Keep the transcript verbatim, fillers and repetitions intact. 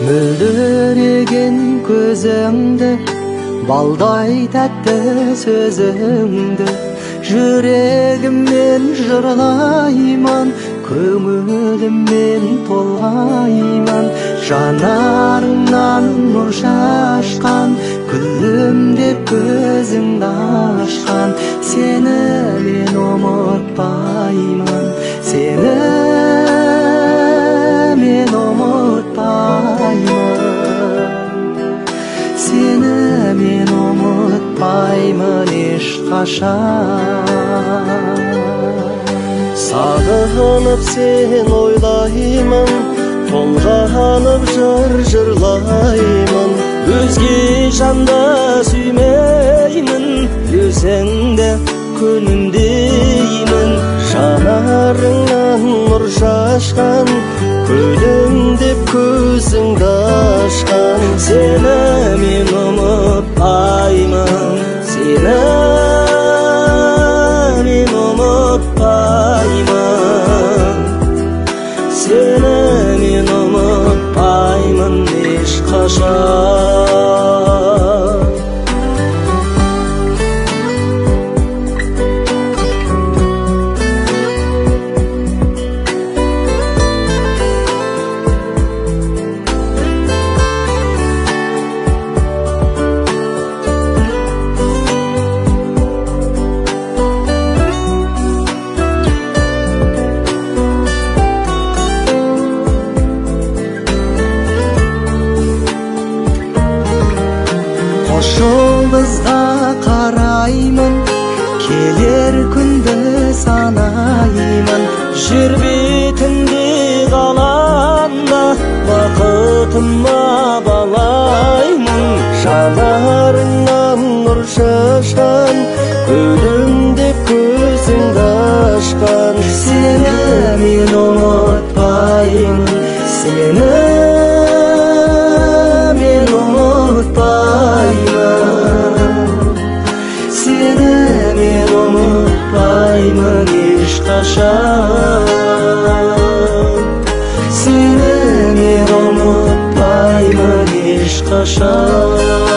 мөлдіреген көзіңді, балдай тәтті сөзіңді, жүрегіммен жырлаймын, көңіліммен толғаймын. Жанарыңнан нұр шашқан, күлім деп көзіңді ашқан, сені мен ұмытпаймын, сені мен ұмытпаймын, сені мен ұмытпаймын ешқашан. Сағынып сен ойлаймын, толғанып жыр жырлаймын. Өзге жанда сүймеймін, өзіңді күнімдеймін. Жанарыңнан нұр шашқан, күлім деп көзіңді ашқан, сені мен ұмытпаймын, сені мен ұмытпаймын, сені мен ұмытпаймын ешқашан. Жолымызға қараймын, келер күнді санаймын. Жер бетінде қалғанда бақытыма балаймын. Жанарыңнан нұр шашқан, күлім деп көзіңді ашқан, сені мен ұмытпаймын, сені мен ұмытпаймын, сені мен ұмытпаймын ешқашан, сені мен ұмытпаймын ешқашан.